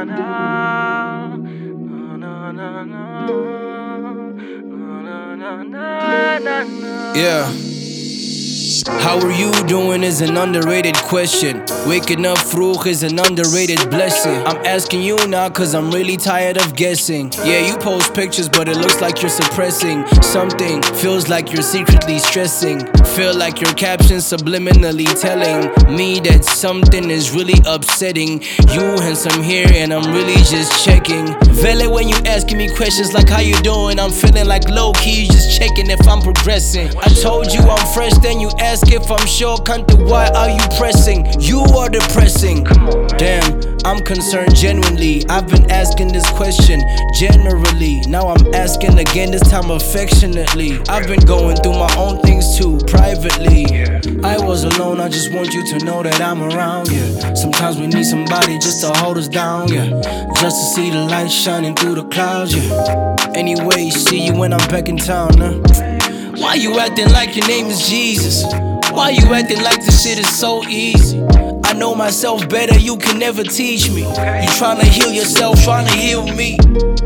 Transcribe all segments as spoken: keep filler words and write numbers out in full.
na na na na na na na na. Yeah. How are you doing is an underrated question. Waking up vroeg is an underrated blessing. I'm asking you now cause I'm really tired of guessing. Yeah, you post pictures but it looks like you're suppressing something. Feels like you're secretly stressing. Feel like your captions subliminally telling me that something is really upsetting. You handsome here and I'm really just checking. Vele, when you asking me questions like how you doing, I'm feeling like low-key, you just checking if I'm progressing. I told you I'm fresh, then you ask if I'm sure, Kante, why are you pressing? You are depressing. Damn, I'm concerned genuinely. I've been asking this question generally. Now I'm asking again, this time affectionately. I've been going through my own things too, privately. I was alone, I just want you to know that I'm around, yeah. Sometimes we need somebody just to hold us down, yeah. Just to see the light shining through the clouds, yeah. Anyway, see you when I'm back in town, huh? Why you acting like your name is Jesus? Why you acting like this shit is so easy? I know myself better, you can never teach me. You tryna heal yourself, tryna heal me,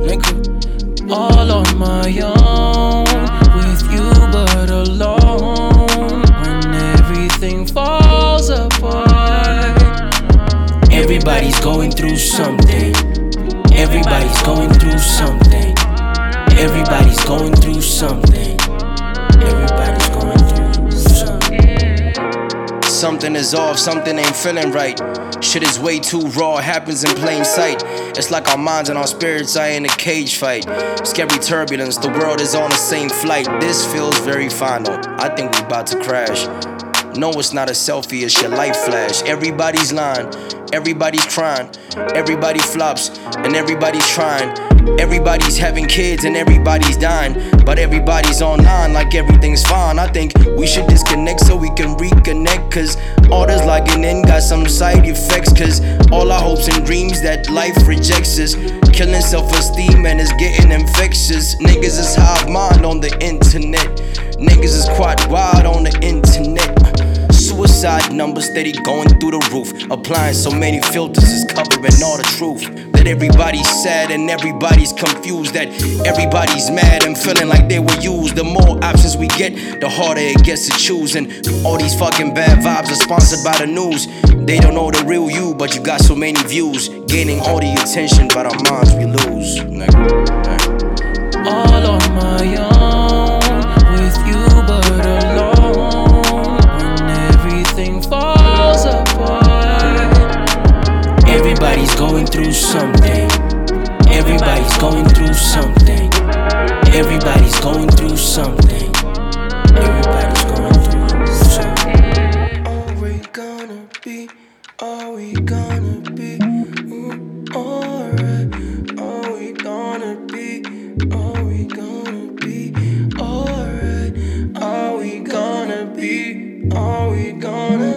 nigga. All on my own, with you but alone. When everything falls apart. Everybody's going through something. Everybody's going through something. Everybody's going through something. Everybody's going through something. Something is off, something ain't feeling right. Shit is way too raw, happens in plain sight. It's like our minds and our spirits are in a cage fight. Scary turbulence, the world is on the same flight. This feels very final, I think we about to crash. No, it's not a selfie, it's your life flash. Everybody's lying, everybody's crying. Everybody flops, and everybody's trying. Everybody's having kids and everybody's dying. But everybody's online like everything's fine. I think we should disconnect so we can reconnect. Cause all this logging in got some side effects. Cause all our hopes and dreams that life rejects us. Killing self-esteem and it's getting infectious. Niggas is hive mind on the internet. Niggas is quite wild on the internet. Suicide numbers steady going through the roof. Applying so many filters is covering all the truth. That everybody's sad and everybody's confused. That everybody's mad and feeling like they were used. The more options we get, the harder it gets to choose. And all these fucking bad vibes are sponsored by the news. They don't know the real you, but you got so many views. Gaining all the attention, but our minds we lose. All on my own, with you but alone. When everything falls apart. Everybody's going through something. Everybody's going through something. Everybody's going through something. Everybody's going through something. Are we gonna be? Are we gonna be? Ooh, alright. Are we gonna be? Are we gonna be? Alright. Are we gonna be? Are we gonna